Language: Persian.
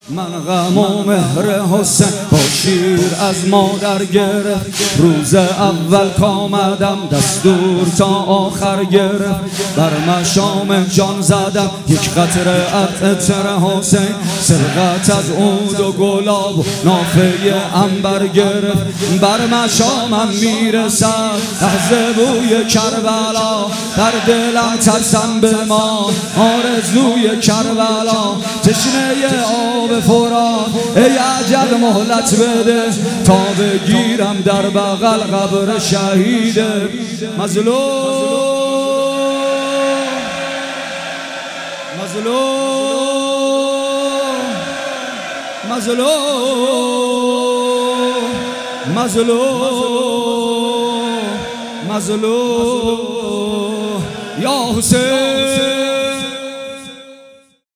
من غم و مهر حسین با شیر از مادر گرفت. روز اول کامدم دستور تا آخر گرفت. بر مشام جان زدم یک قطره عطر حسین. سرقت از عود و گلاب و نافه عنبر گرفت. بر مشامم میرسد لحظه بوی کربلا. در دلم ترسم به ما آرزوی کربلا. تشنه آب فرات ای اجل مهلت بده تا بگیرم در بغل قبر شهید مظلوم. مظلوم یا حسین